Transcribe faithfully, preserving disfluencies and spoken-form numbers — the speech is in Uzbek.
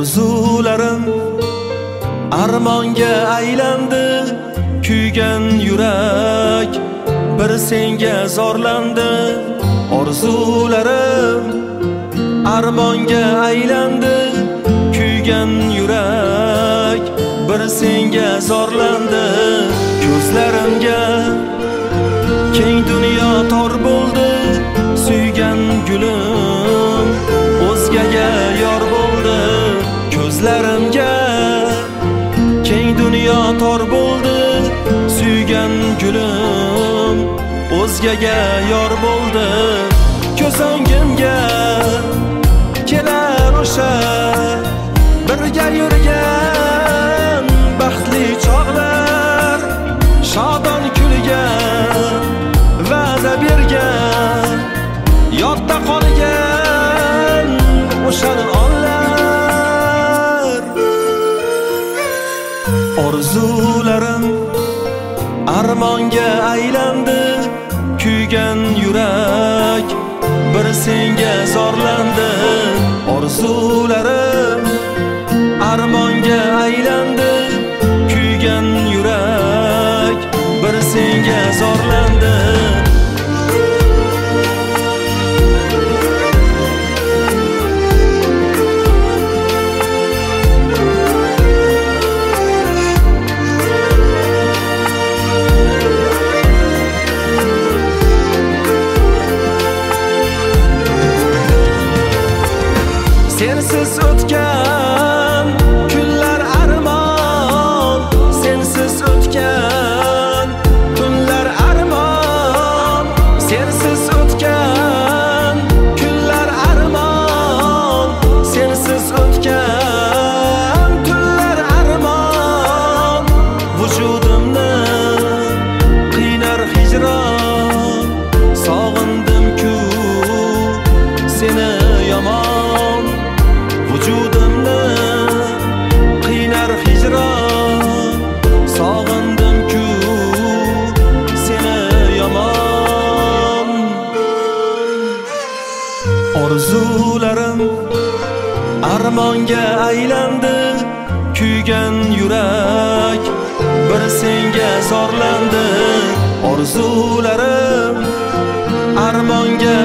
Orzularim armonga aylandi, kuygan yurak bir senga zorlandi. Orzularim armonga aylandi, kuygan yurak bir senga zorlandi. Ko'zlarimga keng dunyo tor bo'ldi, suygan gulim o'zgaga yor bo'ldi. Ko'zlarimga keng dunyo tor bo'ldi, suygan gulim o'zgaga yor bo'ldi. Ko'z o'ngimga kelar o'sha birga yurgan baxtli chog'lar, shodon kulgan va'da bergan, yodda qolgan o'sha onlar. Orzularim armonga aylandi, kuygan yurak bir senga zorlandi. Orzularim armonga aylandi, kuygan yurak bir senga zorlandi. Sensiz o'tgan kunlar armon, sensiz o'tgan kunlar armon, sensiz o'tgan kunlar armon, sensiz o'tgan kunlar armon. Vujudimni qiynar hijron, sog'indim-ku seni yomon. Vujudimni qiynar hijron, sog'indim-ku seni yomon. Orzularim armonga aylandi, kuygan yurak bir senga zorlandi. Orzularim armonga